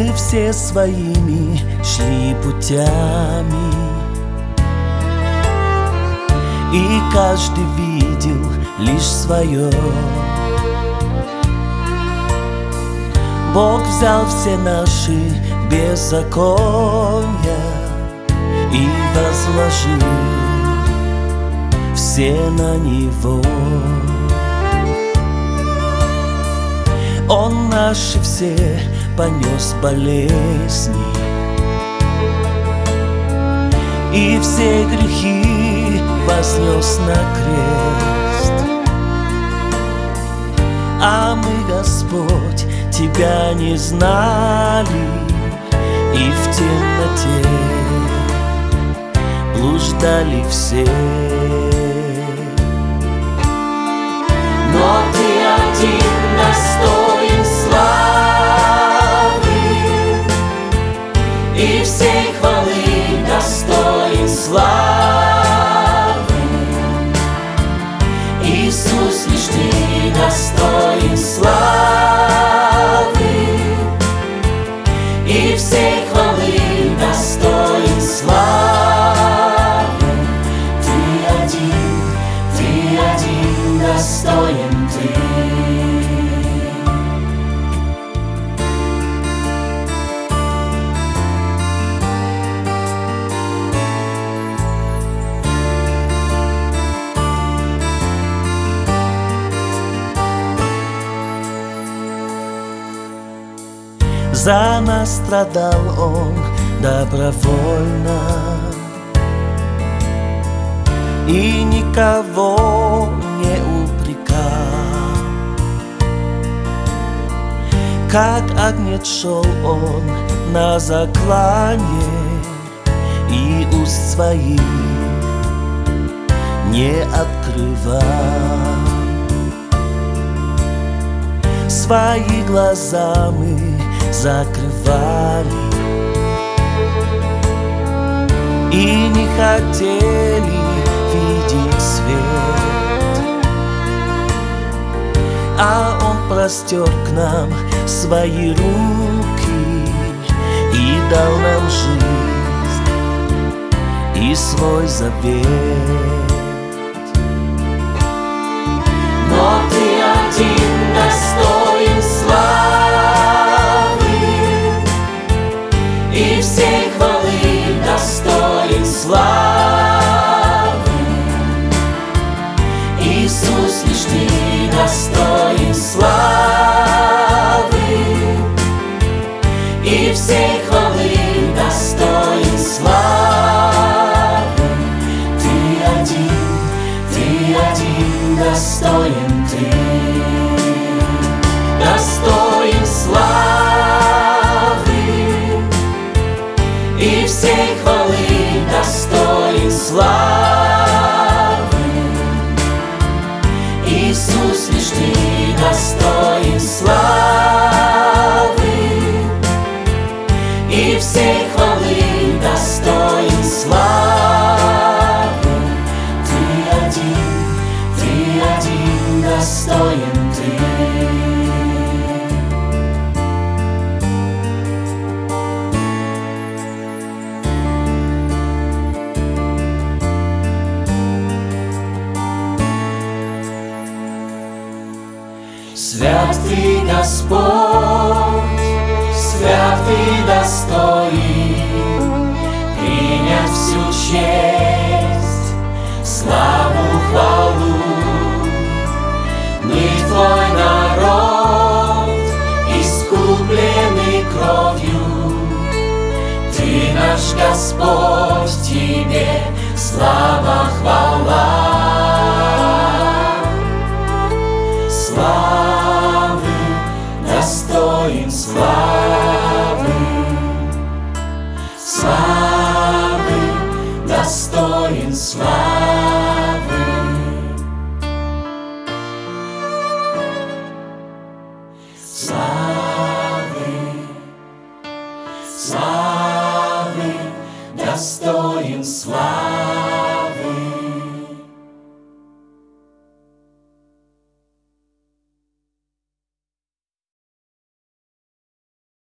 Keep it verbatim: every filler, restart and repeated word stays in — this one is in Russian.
Мы все своими шли путями, и каждый видел лишь свое. Бог взял все наши беззакония и возложил все на Него. Он наши все понес болезни и все грехи вознес на крест. А мы, Господь, Тебя не знали, и в темноте блуждали все. Но Ты один достоин славы, и всей хвалы достоин славы. Иисус, лишь Ты достоин славы, и всей хвалы достоин славы. Ты один, Ты один достоин Ты. За нас страдал Он добровольно и никого не упрекал. Как агнец шел Он на заклание, и уст своих не открывал. Свои глаза мы закрывали и не хотели видеть свет, а Он простер к нам свои руки и дал нам жизнь и свой завет. Но Ты один достоин славы, и всей хвалы достоин славы. Иисус, лишь Ты достоин славы, и всей хвалы достоин славы. Ты один, Ты один достоин Ты, достоин славы, и всей хвалы достоин славы. Иисус, лишь Ты достоин славы, и всей хвалы достоин славы. Ты один, Ты один достоин Ты. Святый Господь, святый достоин принять всю честь, славу, хвалу. Мы Твой народ, искупленный кровью. Ты наш Господь, Тебе слава, хвала. Славы, достоин славы, славы, достоин славы. Славы, славы, достоин славы.